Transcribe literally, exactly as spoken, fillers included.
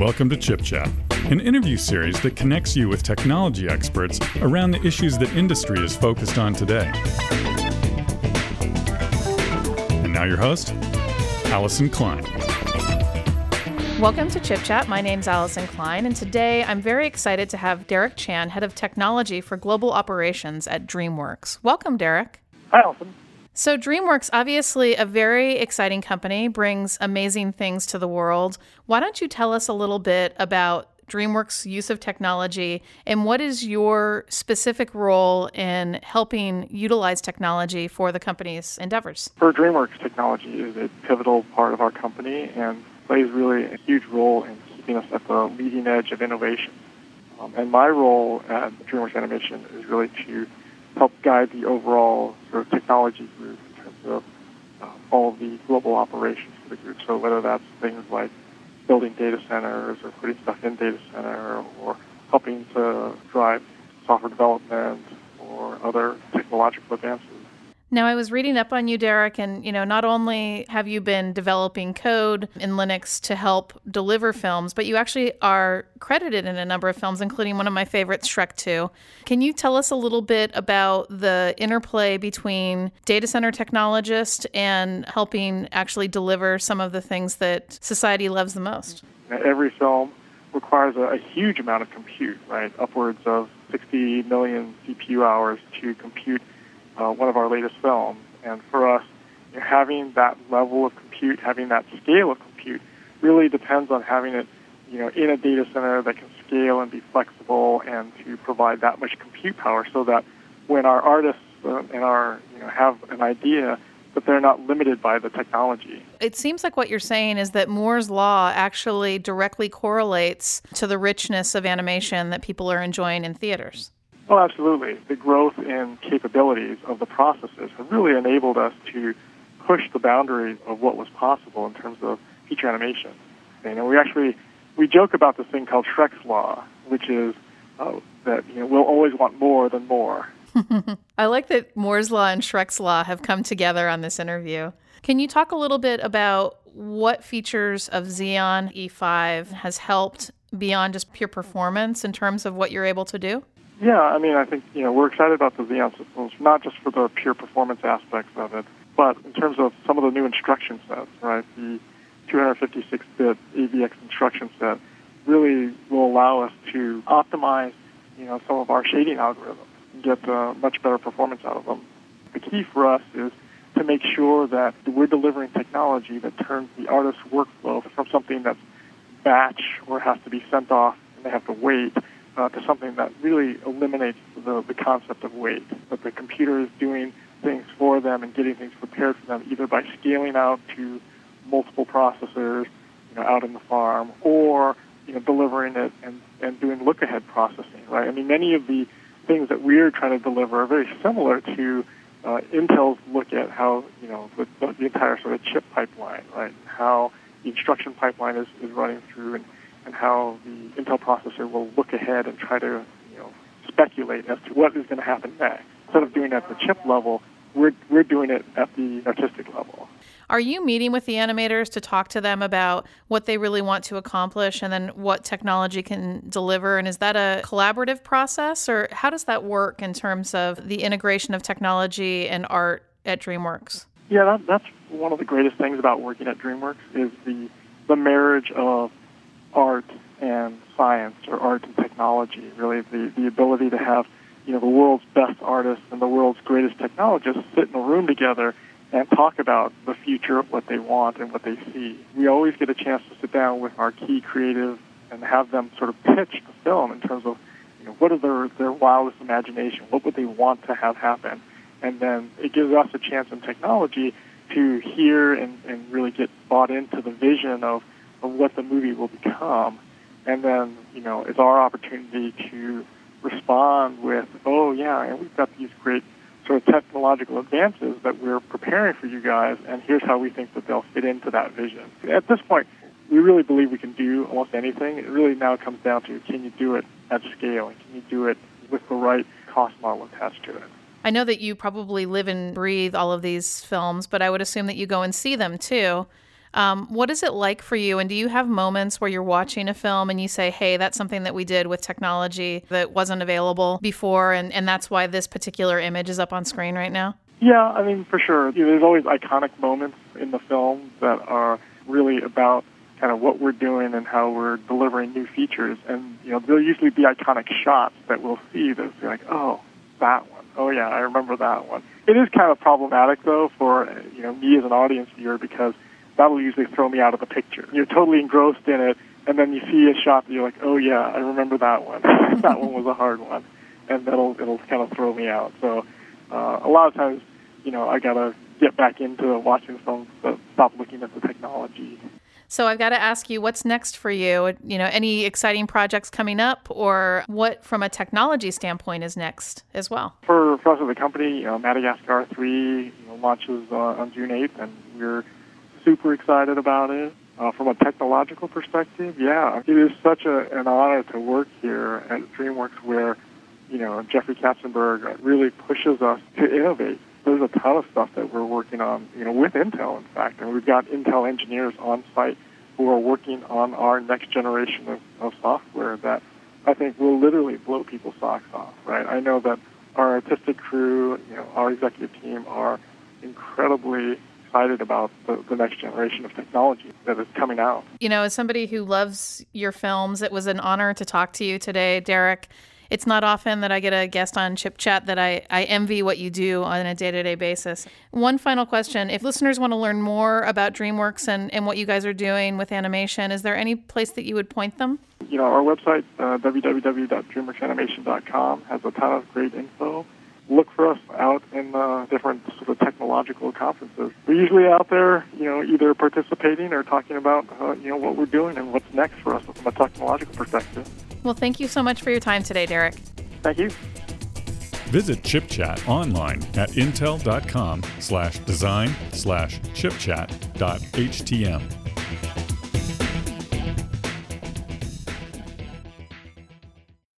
Welcome to Chip Chat, an interview series that connects you with technology experts around the issues that industry is focused on today. And now your host, Allison Klein. Welcome to Chip Chat. My name's Allison Klein, and today I'm very excited to have Derek Chan, Head of Technology for Global Operations at DreamWorks. Welcome, Derek. Hi, Allison. So DreamWorks, obviously a very exciting company, brings amazing things to the world. Why don't you tell us a little bit about DreamWorks' use of technology and what is your specific role in helping utilize technology for the company's endeavors? For DreamWorks, technology is a pivotal part of our company and plays really a huge role in keeping us at the leading edge of innovation. Um, and my role at DreamWorks Animation is really to help guide the overall sort of technology group in terms of uh, all of the global operations for the group. So whether that's things like building data centers or putting stuff in data center or helping to drive software development or other technological advances. Now, I was reading up on you, Derek, and, you know, not only have you been developing code in Linux to help deliver films, but you actually are credited in a number of films, including one of my favorites, Shrek two. Can you tell us a little bit about the interplay between data center technologist and helping actually deliver some of the things that society loves the most? Every film requires a, a huge amount of compute, right? Upwards of sixty million C P U hours to compute Uh, one of our latest films. And for us, you know, having that level of compute, having that scale of compute, really depends on having it, you know, in a data center that can scale and be flexible and to provide that much compute power, so that when our artists uh, and our, you know, have an idea, that they're not limited by the technology. It seems like what you're saying is that Moore's Law actually directly correlates to the richness of animation that people are enjoying in theaters. Oh, absolutely. The growth in capabilities of the processors have really enabled us to push the boundaries of what was possible in terms of feature animation. You know, we actually we joke about this thing called Shrek's Law, which is uh, that you know we'll always want more than more. I like that Moore's Law and Shrek's Law have come together on this interview. Can you talk a little bit about what features of Xeon E five has helped beyond just pure performance in terms of what you're able to do? Yeah, I mean, I think, you know, we're excited about the Xeon systems, not just for the pure performance aspects of it, but in terms of some of the new instruction sets, right? The two fifty-six bit A V X instruction set really will allow us to optimize, you know, some of our shading algorithms and get uh, much better performance out of them. The key for us is to make sure that we're delivering technology that turns the artist's workflow from something that's batch or has to be sent off and they have to wait, Uh, to something that really eliminates the, the concept of wait, that the computer is doing things for them and getting things prepared for them, either by scaling out to multiple processors, you know, out in the farm, or, you know, delivering it and, and doing look-ahead processing, right? I mean, many of the things that we're trying to deliver are very similar to uh, Intel's look at how, you know, the, the entire sort of chip pipeline, right? How the instruction pipeline is, is running through, and and how the Intel processor will look ahead and try to, you know, speculate as to what is going to happen next. Instead of doing it at the chip level, we're we're doing it at the artistic level. Are you meeting with the animators to talk to them about what they really want to accomplish and then what technology can deliver? And is that a collaborative process, or how does that work in terms of the integration of technology and art at DreamWorks? Yeah, that, that's one of the greatest things about working at DreamWorks is the the marriage of art and science, or art and technology, really the, the ability to have, you know, the world's best artists and the world's greatest technologists sit in a room together and talk about the future of what they want and what they see. We always get a chance to sit down with our key creatives and have them sort of pitch the film in terms of, you know, what are their, their wildest imagination, what would they want to have happen, and then it gives us a chance in technology to hear and, and really get bought into the vision of of what the movie will become. And then, you know, it's our opportunity to respond with, oh, yeah, and we've got these great sort of technological advances that we're preparing for you guys, and here's how we think that they'll fit into that vision. At this point, we really believe we can do almost anything. It really now comes down to, can you do it at scale, and can you do it with the right cost model attached to it? I know that you probably live and breathe all of these films, but I would assume that you go and see them too. Um, what is it like for you? And do you have moments where you're watching a film and you say, hey, that's something that we did with technology that wasn't available before, and, and that's why this particular image is up on screen right now? Yeah, I mean, for sure. You know, there's always iconic moments in the film that are really about kind of what we're doing and how we're delivering new features. And, you know, there'll usually be iconic shots that we'll see that's like, oh, that one. Oh, yeah, I remember that one. It is kind of problematic, though, for, you know, me as an audience viewer, because that'll usually throw me out of the picture. You're totally engrossed in it, and then you see a shot that you're like, oh, yeah, I remember that one. That one was a hard one. And that'll it'll kind of throw me out. So uh, a lot of times, you know, I got to get back into watching the film, but stop looking at the technology. So I've got to ask you, what's next for you? You know, any exciting projects coming up, or what, from a technology standpoint, is next as well? For, for us as a company, you know, Madagascar three you know, launches uh, on June eighth, and we're super excited about it. Uh, from a technological perspective, yeah, it is such a, an honor to work here at DreamWorks, where, you know, Jeffrey Katzenberg really pushes us to innovate. There's a ton of stuff that we're working on, you know, with Intel, in fact, and we've got Intel engineers on site who are working on our next generation of, of software that I think will literally blow people's socks off, right? I know that our artistic crew, you know, our executive team are incredibly excited about the, the next generation of technology that is coming out. You know, as somebody who loves your films, it was an honor to talk to you today, Derek. It's not often that I get a guest on Chip Chat that I, I envy what you do on a day-to-day basis. One final question. If listeners want to learn more about DreamWorks and, and what you guys are doing with animation, is there any place that you would point them? You know, our website, uh, w w w dot dreamworks animation dot com, has a ton of great info. Look for us out in uh, different sort of technological conferences. We're usually out there, you know, either participating or talking about, uh, you know, what we're doing and what's next for us from a technological perspective. Well, thank you so much for your time today, Derek. Thank you. Visit ChipChat online at intel dot com slash design slash chipchat dot htm.